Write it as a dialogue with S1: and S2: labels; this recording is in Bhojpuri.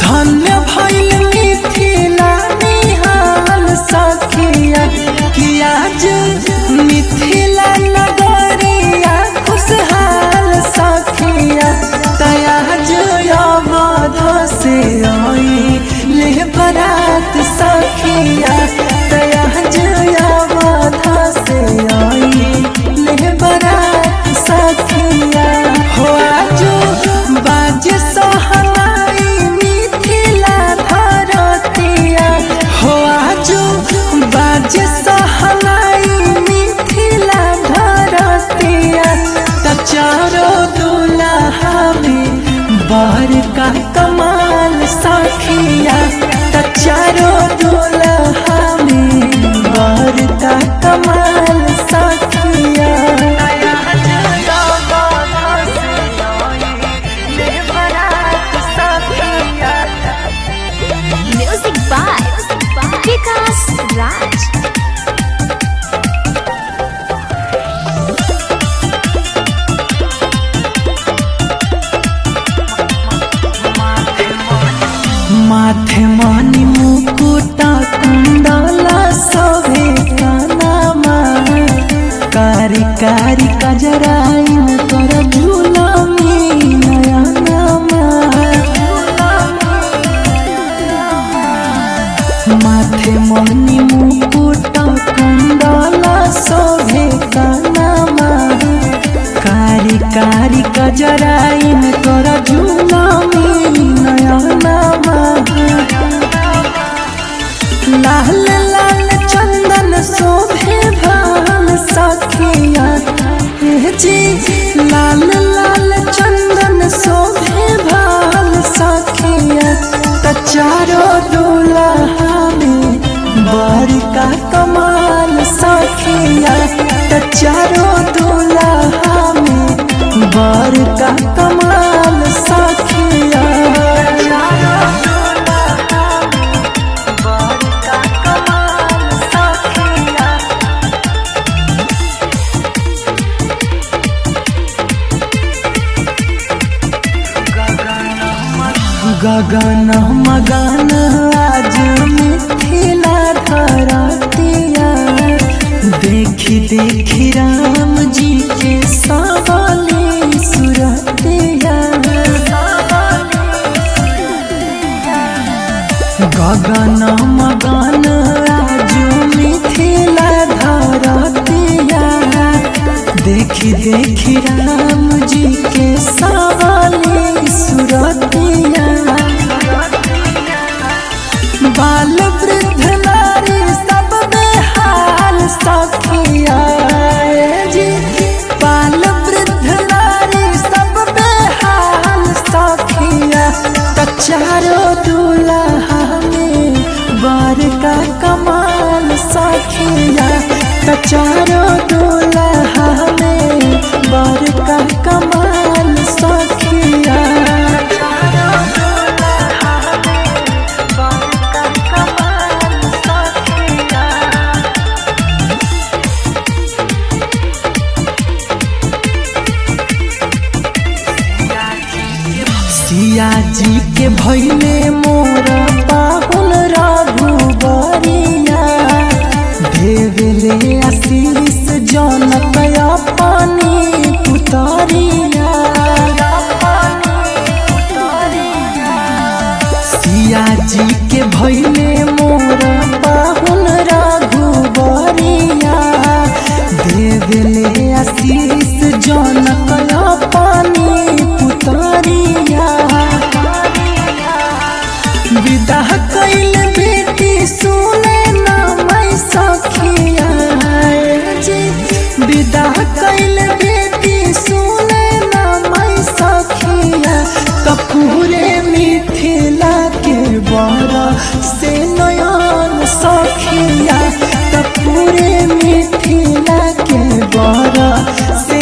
S1: धन्य भइल मिथिला निहाल सखिया किया मिथिला नगरिया खुशहाल सखिया तया अवध से आई ले बरात सखिया तया अवध से आई ले बरात सखिया हो आजो बाज सहनाई मिथिला धरतिया हो आजो बाज सहनाई मिथिला धरतिया त चारो दुल्हा में बर का कमाल सखिया त चारो दुल्हा में बर का कमाल सखिया
S2: Music by Vikas Raj.
S1: माथे मानी मुकुटा कुंडला सोभे कानामा कारी कारी कजराई तोर झूलमी नयनमा माथे मानी मुकुटा कुंडला सोभे कानामा कारी कारी कजराई तोर झूलमी नयनमा लाल लाल चंदन शोभे भाल सखिया जी लाल लाल चंदन शोभे भाल सखिया त चारो दुल्हा में बर का कमाल सखिया त चारो दुल्हा में बर का कमाल सखिया गगन मगन आज मिथिला धरतिया देखी देखी राम जी के सावली सुरतिया गगन मगन आज मिथिला धरतिया देखी देखी राम जी के सावली सुरतिया बाल वृद्ध नारी सब बेहाल सखिया जी बाल वृद्ध नारी सब बेहाल सखिया त चारो दुल्हा में बर का कमाल सखिया त चारो दुल्हा में बर का कमाल सखिया सिया जी के भैले मोर पाहुन रघुबरिया देवले आशीष जनक पानी पुतरिया सिया जी के भैले मोर पाहुन रघुबरिया देवले आशीष जनक पानी पुतरिया विदा कैल बेटी सुने ना मैं सखिया जी विदा कैल बेटी सुने ना मैं सखिया कपूरे मिथिला के बड़ा से नयन सखिया कपूरे मिथिला के बड़ा से